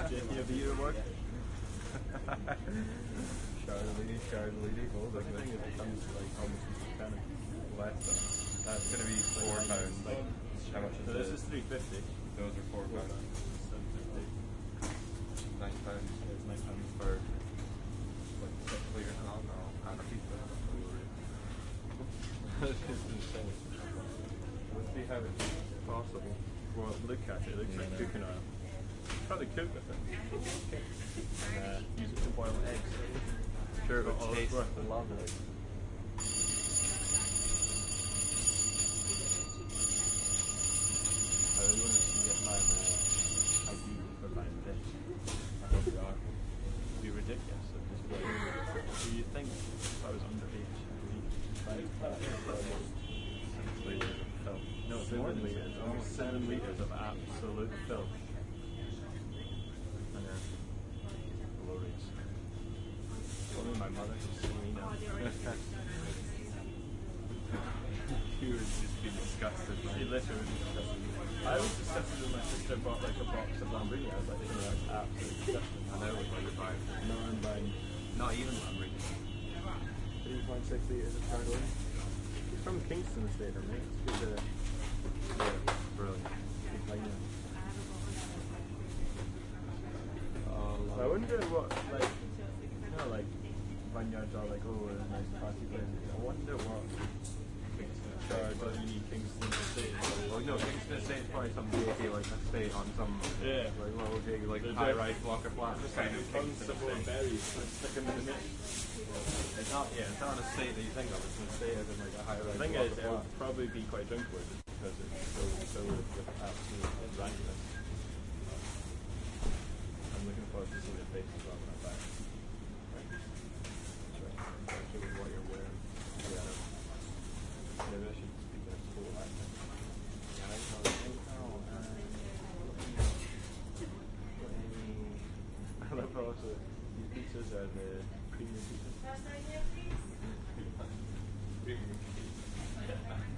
Jackie of the Year award. Charlie, gold. The thing is, it comes like almost kind of Less than. That's going to be £4. like. How much is So this is £3.50. Those are £4. £7.50. £9 It's £9 for like 6 litres of alcohol and a pizza. It's insane. Let's see how it's possible. Well, look at it. It looks like cooking oil. Probably cook with it. And use it to boil eggs. Sure, Got all it's worth. lovely. I really want to get my ID for Bangladesh. I hope we are. It'd be ridiculous. Do you think if I was underage, I'd almost 6 litres of filth? No, 7 litres. Almost 7 litres of absolute filth. And then glories. Only my mother could see me now. She would just be disgusted. She literally was disgusted. I was disgusted when my sister bought like a box of Lamborghini. I was like, that's absolutely disgusting. And now it's like 5. No, I'm buying Not even Lamborghini. 3.6 litres of Chardonnay. He's from Kingston Estate, I mean. It's good to... Yeah, brilliant. I wonder what, like, you know, like, vineyards are like, oh, a nice party place. I wonder what Chardonnay Kingston Estate is. Well, no, Kingston Estate is probably some JK like estate on some Yeah. like little JK like They're high-rise block of flats. Just kind of Kingston Constable Estate. berries, let's stick them in the mix. It's not, yeah, it's not an estate that you think of. It's an estate as in like a high-rise The thing block is, of it would flats. probably be quite drinkable because it's so filled with absolute rankness. I'm looking forward to seeing the faces rather than back. Especially with what you're wearing. Yeah. Maybe I should speak in a full accent. Yeah, I I love also these pizzas are the premium pizzas. know.